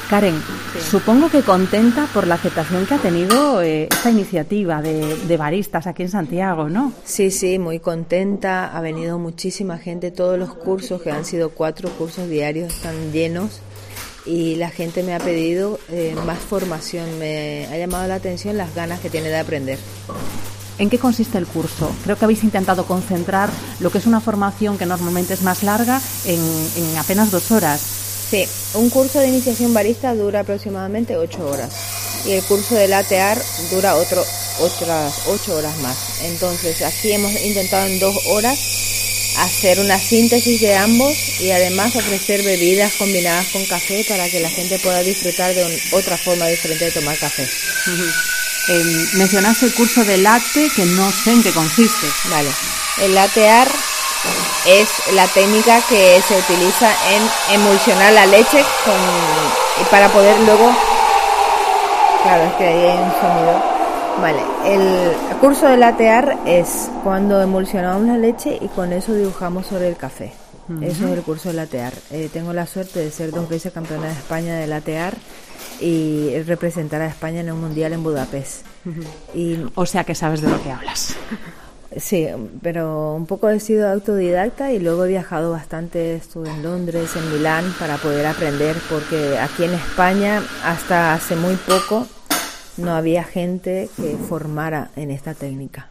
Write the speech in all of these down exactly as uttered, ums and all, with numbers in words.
Karen, Sí. supongo que contenta por la aceptación que ha tenido eh, esta iniciativa de, de baristas aquí en Santiago, ¿no? Sí, sí, muy contenta. Ha venido muchísima gente. Todos los cursos, que han sido cuatro cursos diarios, están llenos. Y la gente me ha pedido eh, más formación. Me ha llamado la atención las ganas que tiene de aprender. ¿En qué consiste el curso? Creo que habéis intentado concentrar lo que es una formación que normalmente es más larga en, en apenas dos horas. Sí, un curso de iniciación barista dura aproximadamente ocho horas y el curso de latte art dura otro, otras ocho horas más. Entonces aquí hemos intentado en dos horas hacer una síntesis de ambos y además ofrecer bebidas combinadas con café para que la gente pueda disfrutar de un, otra forma diferente de tomar café. Uh-huh. Eh, mencionaste el curso de latte, que no sé en qué consiste. Vale, el latte art es la técnica que se utiliza en emulsionar la leche con, y para poder luego, claro, es que ahí hay un sonido. Vale, el curso de latte art es cuando emulsionamos la leche y con eso dibujamos sobre el café. Uh-huh. Eso es el curso de latte art. Eh, tengo la suerte de ser dos veces campeona de España de latte art y representar a España en un mundial en Budapest. Uh-huh. Y, o sea que sabes de lo que hablas. Sí, pero un poco he sido autodidacta y luego he viajado bastante, estuve en Londres, en Milán para poder aprender, porque aquí en España hasta hace muy poco no había gente que formara en esta técnica.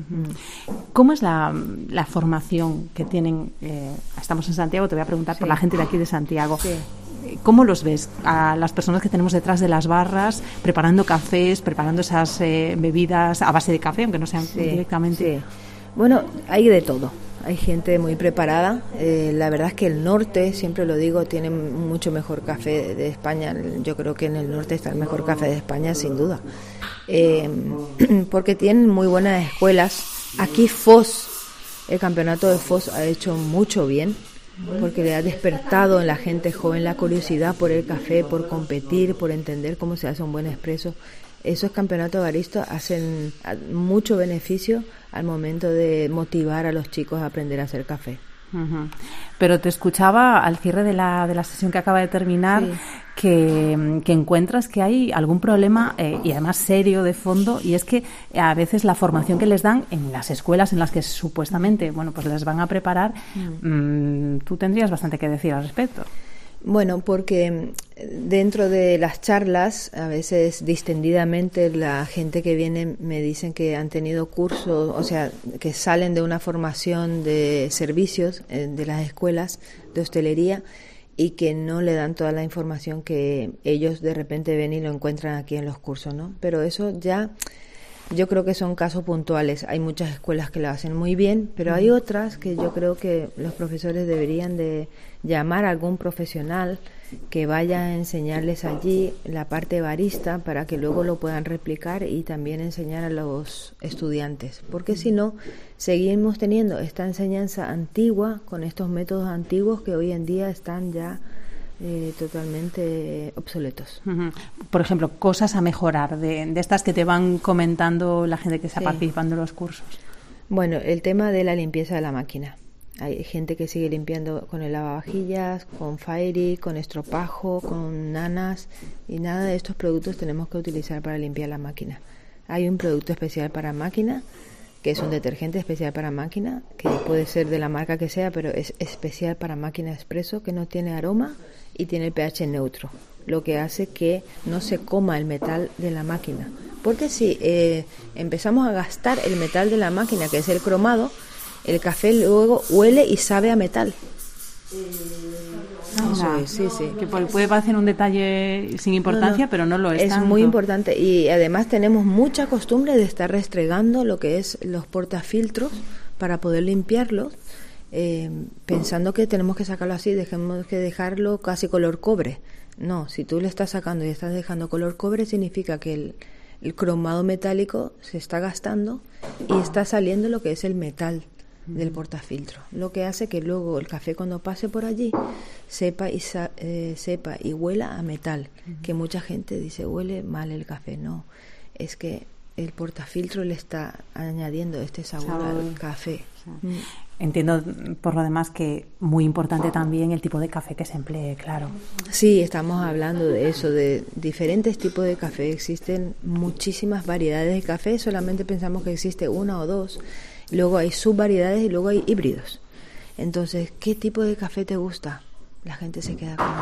¿Cómo es la, la formación que tienen? Eh, estamos en Santiago, te voy a preguntar sí. por la gente de aquí de Santiago. Sí. ¿Cómo los ves a las personas que tenemos detrás de las barras, preparando cafés, preparando esas eh, bebidas a base de café, aunque no sean sí, directamente? Sí. Bueno, hay de todo. Hay gente muy preparada. Eh, la verdad es que el norte, siempre lo digo, tiene mucho mejor café de España. Yo creo que en el norte está el mejor café de España, sin duda. Eh, porque tienen muy buenas escuelas. Aquí F O S, el campeonato de F O S ha hecho mucho bien, porque le ha despertado en la gente joven la curiosidad por el café, por competir, por entender cómo se hace un buen expreso. Esos campeonatos baristas hacen mucho beneficio al momento de motivar a los chicos a aprender a hacer café. Uh-huh. Pero te escuchaba al cierre de la, de la sesión que acaba de terminar sí. que, que encuentras que hay algún problema eh, y además serio de fondo, y es que a veces la formación que les dan en las escuelas en las que supuestamente bueno pues les van a preparar, uh-huh. mmm, tú tendrías bastante que decir al respecto. Bueno, porque dentro de las charlas, a veces distendidamente, la gente que viene me dicen que han tenido cursos, o sea, que salen de una formación de servicios eh, de las escuelas de hostelería y que no le dan toda la información que ellos de repente ven y lo encuentran aquí en los cursos, ¿no? Pero eso ya... Yo creo que son casos puntuales. Hay muchas escuelas que lo hacen muy bien, pero hay otras que yo creo que los profesores deberían de llamar a algún profesional que vaya a enseñarles allí la parte barista para que luego lo puedan replicar y también enseñar a los estudiantes. Porque si no, seguimos teniendo esta enseñanza antigua con estos métodos antiguos que hoy en día están ya... Eh, totalmente obsoletos. Uh-huh. Por ejemplo, cosas a mejorar de, de estas que te van comentando la gente que está sí. participando en los cursos. Bueno, el tema de la limpieza de la máquina. Hay gente que sigue limpiando con el lavavajillas, con Fairy, con estropajo, con nanas, y nada de estos productos tenemos que utilizar para limpiar la máquina. Hay un producto especial para máquina, que es un detergente especial para máquina, que puede ser de la marca que sea, pero es especial para máquina expreso, que no tiene aroma y tiene el pH neutro, lo que hace que no se coma el metal de la máquina. Porque si eh, empezamos a gastar el metal de la máquina, que es el cromado, el café luego huele y sabe a metal. Ah, Eso es, sí, sí. Que puede parecer un detalle sin importancia, no, no, pero no lo es. Es tanto. Muy importante, y además tenemos mucha costumbre de estar restregando lo que es los portafiltros para poder limpiarlos, eh, pensando que tenemos que sacarlo así, dejemos que dejarlo casi color cobre. No, si tú le estás sacando y estás dejando color cobre, significa que el, el cromado metálico se está gastando y está saliendo lo que es el metal del portafiltro, lo que hace que luego el café cuando pase por allí sepa y sa- eh, sepa y huela a metal, uh-huh. que mucha gente dice huele mal el café. No, es que el portafiltro le está añadiendo este sabor, sabor. al café. Sí. Mm. Entiendo, por lo demás, que muy importante también el tipo de café que se emplee, claro. Sí, estamos hablando de eso, de diferentes tipos de café. Existen muchísimas variedades de café, solamente pensamos que existe una o dos. Luego hay subvariedades y luego hay híbridos. Entonces, ¿qué tipo de café te gusta? La gente se queda como,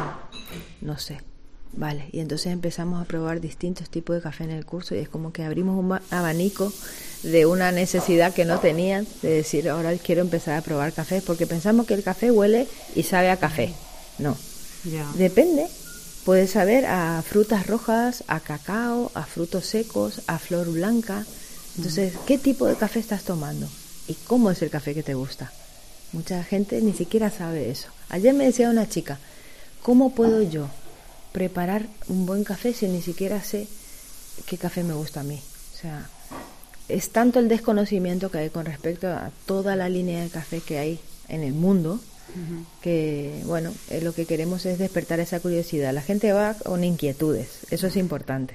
no sé. Vale, y entonces empezamos a probar distintos tipos de café en el curso y es como que abrimos un abanico de una necesidad que no tenían, de decir, ahora quiero empezar a probar café, porque pensamos que el café huele y sabe a café. No, yeah. Depende. Puede saber a frutas rojas, a cacao, a frutos secos, a flor blanca. Entonces, ¿qué tipo de café estás tomando? ¿Y cómo es el café que te gusta? Mucha gente ni siquiera sabe eso. Ayer me decía una chica, ¿cómo puedo yo preparar un buen café si ni siquiera sé qué café me gusta a mí? O sea, es tanto el desconocimiento que hay con respecto a toda la línea de café que hay en el mundo, uh-huh. que, bueno, eh, lo que queremos es despertar esa curiosidad. La gente va con inquietudes, eso es importante.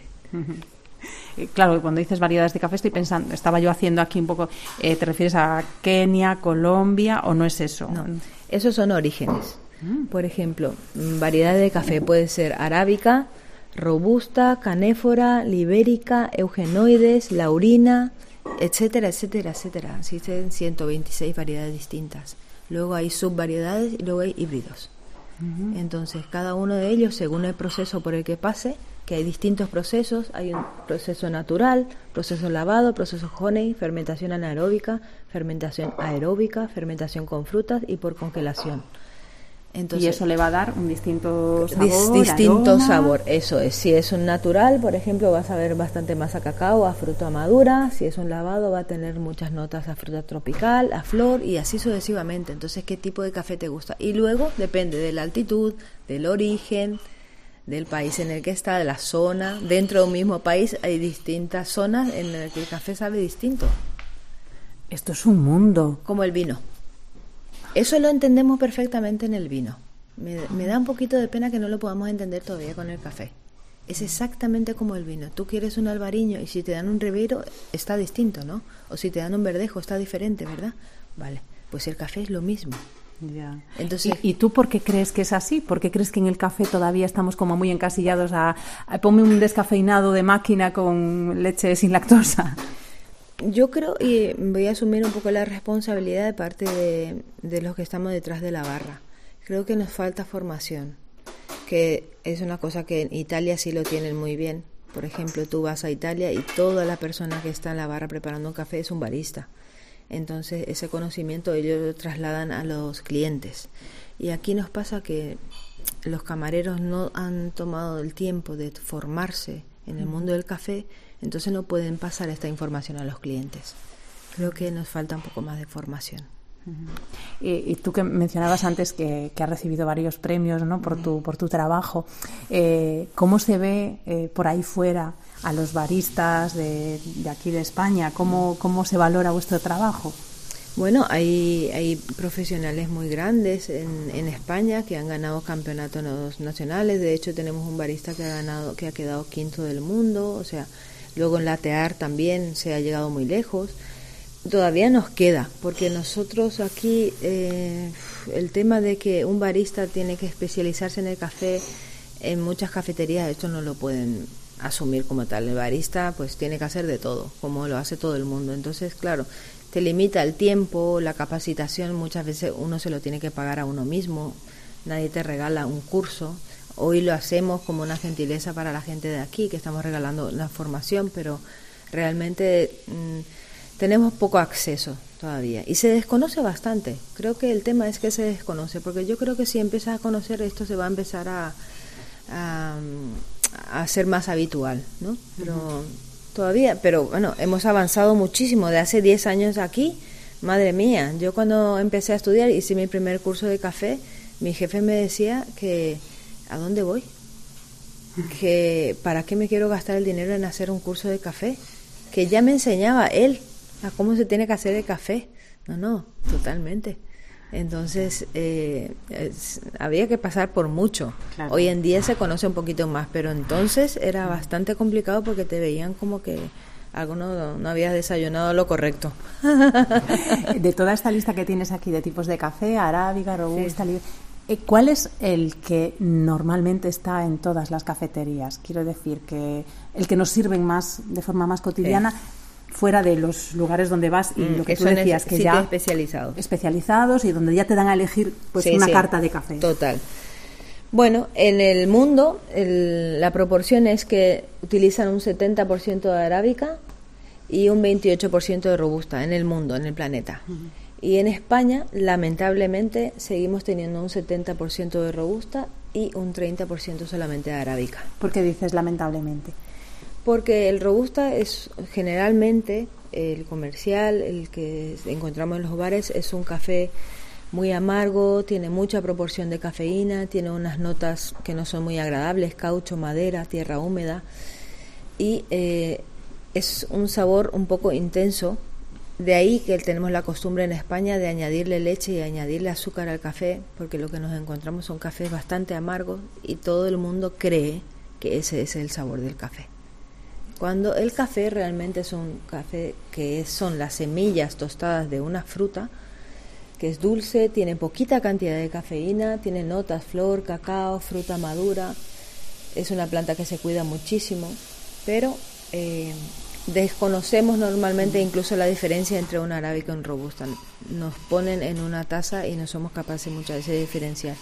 Uh-huh. Claro, cuando dices variedades de café estoy pensando, estaba yo haciendo aquí un poco, eh, ¿te refieres a Kenia, Colombia o no es eso? No, esos son orígenes. Por ejemplo, variedad de café puede ser arábica, robusta, canéfora, libérica, eugenoides, laurina, etcétera, etcétera, etcétera. Existen ciento veintiséis variedades distintas. Luego hay subvariedades y luego hay híbridos. Uh-huh. Entonces, cada uno de ellos, según el proceso por el que pase, que hay distintos procesos, hay un proceso natural, proceso lavado, proceso honey, fermentación anaeróbica, fermentación aeróbica, fermentación con frutas y por congelación. Entonces, y eso le va a dar un distinto sabor, distinto aroma. sabor, eso es. Si es un natural, por ejemplo, vas a ver bastante más a cacao, a fruta madura. Si es un lavado, va a tener muchas notas a fruta tropical, a flor y así sucesivamente. Entonces, ¿qué tipo de café te gusta? Y luego depende de la altitud, del origen, del país en el que está, de la zona. Dentro de un mismo país hay distintas zonas en las que el café sabe distinto. Esto es un mundo. Como el vino. Eso lo entendemos perfectamente en el vino. Me, me da un poquito de pena que no lo podamos entender todavía con el café. Es exactamente como el vino. Tú quieres un albariño y si te dan un ribeiro está distinto, ¿no? O si te dan un verdejo está diferente, ¿verdad? Vale, pues el café es lo mismo. Ya. Entonces, ¿Y, ¿Y tú por qué crees que es así? ¿Por qué crees que en el café todavía estamos como muy encasillados a, a ponme un descafeinado de máquina con leche sin lactosa? Yo creo, y voy a asumir un poco la responsabilidad de parte de, de los que estamos detrás de la barra. Creo que nos falta formación, que es una cosa que en Italia sí lo tienen muy bien. Por ejemplo, tú vas a Italia y toda la persona que está en la barra preparando un café es un barista. Entonces, ese conocimiento ellos lo trasladan a los clientes. Y aquí nos pasa que los camareros no han tomado el tiempo de formarse en el mundo del café, entonces no pueden pasar esta información a los clientes. Creo que nos falta un poco más de formación. Uh-huh. Y, y tú que mencionabas antes que, que has recibido varios premios, ¿no? por tu por tu trabajo, eh, ¿cómo se ve eh, por ahí fuera a los baristas de, de aquí de España? ¿Cómo, cómo se valora vuestro trabajo? Bueno, hay, hay profesionales muy grandes en, en España que han ganado campeonatos nacionales. De hecho, tenemos un barista que ha ganado, que ha quedado quinto del mundo. O sea, luego en latear también se ha llegado muy lejos. Todavía nos queda, porque nosotros aquí eh, el tema de que un barista tiene que especializarse en el café, en muchas cafeterías esto no lo pueden asumir como tal. El barista pues tiene que hacer de todo, como lo hace todo el mundo. Entonces, claro, te limita el tiempo, la capacitación, muchas veces uno se lo tiene que pagar a uno mismo, nadie te regala un curso. Hoy lo hacemos como una gentileza para la gente de aquí, que estamos regalando una formación, pero realmente mmm, tenemos poco acceso todavía y se desconoce bastante. Creo que el tema es que se desconoce, porque yo creo que si empiezas a conocer esto se va a empezar a, a, a ser más habitual, ¿no? Pero uh-huh. todavía, pero bueno, hemos avanzado muchísimo de hace diez años aquí. Madre mía, yo cuando empecé a estudiar, hice mi primer curso de café, mi jefe me decía que ¿a dónde voy? Que ¿para qué me quiero gastar el dinero en hacer un curso de café? Que ya me enseñaba él a cómo se tiene que hacer el café. No, no, totalmente. Entonces, eh, es, había que pasar por mucho. Claro. Hoy en día se conoce un poquito más, pero entonces era bastante complicado porque te veían como que algo no, no habías desayunado lo correcto. De toda esta lista que tienes aquí de tipos de café, arábiga, robusta, Sí. ¿cuál es el que normalmente está en todas las cafeterías? Quiero decir que el que nos sirven más de forma más cotidiana, sí. fuera de los lugares donde vas y mm, lo que tú decías, que ya especializados. especializados y donde ya te dan a elegir pues sí, una sí. carta de café. Total. Bueno, en el mundo el, la proporción es que utilizan un setenta por ciento de arábica y un veintiocho por ciento de robusta en el mundo, en el planeta. Uh-huh. Y en España, lamentablemente, seguimos teniendo un setenta por ciento de robusta y un treinta por ciento solamente de arábica. ¿Por qué dices lamentablemente? Porque el robusta es generalmente, el comercial, el que encontramos en los bares, es un café muy amargo, tiene mucha proporción de cafeína, tiene unas notas que no son muy agradables, caucho, madera, tierra húmeda, y eh, es un sabor un poco intenso. De ahí que tenemos la costumbre en España de añadirle leche y añadirle azúcar al café, porque lo que nos encontramos son cafés bastante amargos y todo el mundo cree que ese es el sabor del café. Cuando el café realmente es un café que son las semillas tostadas de una fruta, que es dulce, tiene poquita cantidad de cafeína, tiene notas, flor, cacao, fruta madura, es una planta que se cuida muchísimo, pero eh, desconocemos normalmente incluso la diferencia entre una arábica y un robusta. Nos ponen en una taza y no somos capaces muchas veces de diferenciar.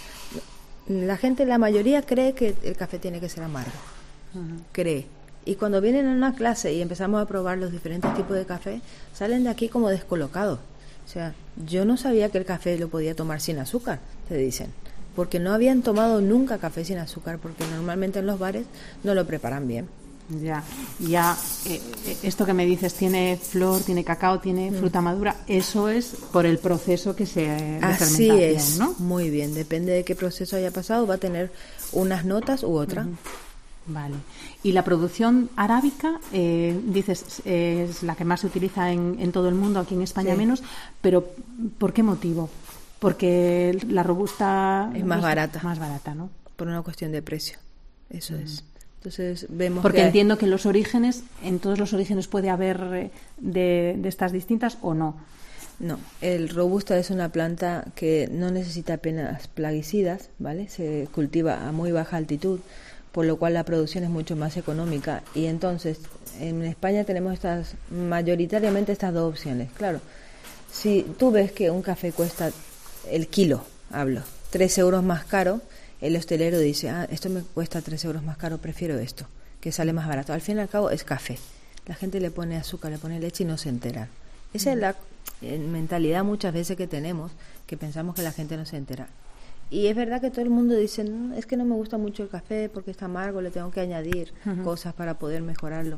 La gente, la mayoría cree que el café tiene que ser amargo, uh-huh. cree. Y cuando vienen a una clase y empezamos a probar los diferentes tipos de café, salen de aquí como descolocados. O sea, yo no sabía que el café lo podía tomar sin azúcar, te dicen, porque no habían tomado nunca café sin azúcar, porque normalmente en los bares no lo preparan bien. Ya, ya eh, esto que me dices, tiene flor, tiene cacao, tiene mm. fruta madura, eso es por el proceso que se de Así fermentación, es, ¿no? Muy bien, depende de qué proceso haya pasado, va a tener unas notas u otras. Uh-huh. Vale. Y la producción arábica, eh, dices, eh, es la que más se utiliza en, en todo el mundo, aquí en España sí. menos, pero ¿por qué motivo? Porque la robusta es más barata. Más barata, ¿no? Por una cuestión de precio, eso uh-huh. es. Entonces vemos Porque que entiendo que los orígenes, en todos los orígenes puede haber de, de estas distintas o no. No, el robusta es una planta que no necesita apenas plaguicidas, ¿vale? Se cultiva a muy baja altitud, por lo cual la producción es mucho más económica. Y entonces, en España tenemos estas mayoritariamente estas dos opciones. Claro, si tú ves que un café cuesta el kilo, hablo, tres euros más caro, el hostelero dice, ah, esto me cuesta tres euros más caro, prefiero esto, que sale más barato. Al fin y al cabo es café. La gente le pone azúcar, le pone leche y no se entera. Esa mm. es la eh, mentalidad muchas veces que tenemos, que pensamos que la gente no se entera. Y es verdad que todo el mundo dice, no, es que no me gusta mucho el café porque está amargo, le tengo que añadir uh-huh. cosas para poder mejorarlo.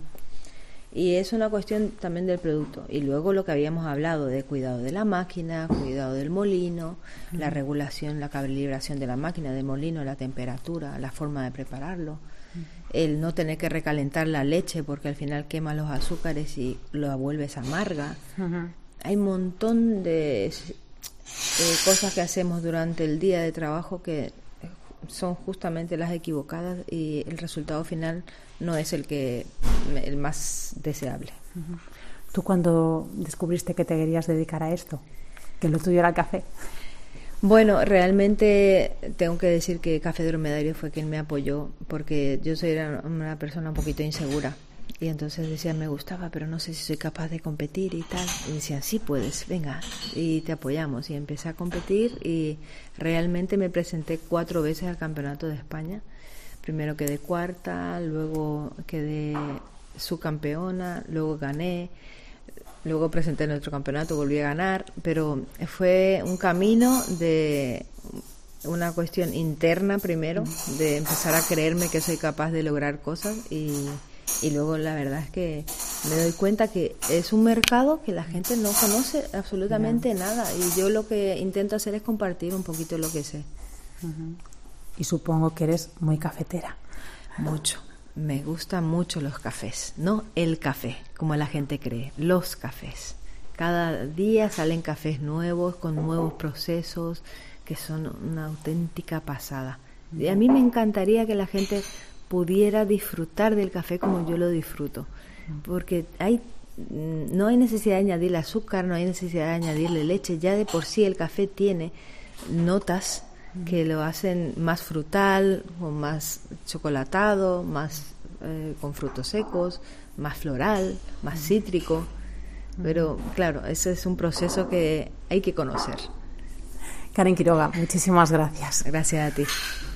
Y es una cuestión también del producto. Y luego lo que habíamos hablado de cuidado de la máquina, cuidado del molino, uh-huh. la regulación, la calibración de la máquina, del molino, la temperatura, la forma de prepararlo, uh-huh. el no tener que recalentar la leche porque al final quema los azúcares y lo vuelves amarga. Uh-huh. Hay un montón de eh, cosas que hacemos durante el día de trabajo que son justamente las equivocadas y el resultado final no es el que el más deseable. Uh-huh. ¿Tú cuando descubriste que te querías dedicar a esto? Que lo tuyo era el café. Bueno, realmente tengo que decir que Café Dromedario fue quien me apoyó, porque yo soy una persona un poquito insegura y entonces decía, me gustaba, pero no sé si soy capaz de competir y tal. Y decían, sí puedes, venga, y te apoyamos. Y empecé a competir y realmente me presenté cuatro veces al Campeonato de España. Primero quedé cuarta, luego quedé subcampeona, luego gané, luego presenté en otro campeonato, volví a ganar, pero fue un camino de una cuestión interna primero, de empezar a creerme que soy capaz de lograr cosas y, y luego la verdad es que me doy cuenta que es un mercado que la gente no conoce absolutamente nada y yo lo que intento hacer es compartir un poquito lo que sé. Uh-huh. Y supongo que eres muy cafetera. Mucho. Me gustan mucho los cafés. No el café, como la gente cree. Los cafés. Cada día salen cafés nuevos, con nuevos procesos, que son una auténtica pasada. Y a mí me encantaría que la gente pudiera disfrutar del café como yo lo disfruto. porque hay no hay necesidad de añadirle azúcar, no hay necesidad de añadirle leche, ya de por sí el café tiene notas que lo hacen más frutal, o más chocolatado, más eh, con frutos secos, más floral, más cítrico, pero claro, ese es un proceso que hay que conocer. Karen Quiroga, muchísimas gracias. Gracias a ti.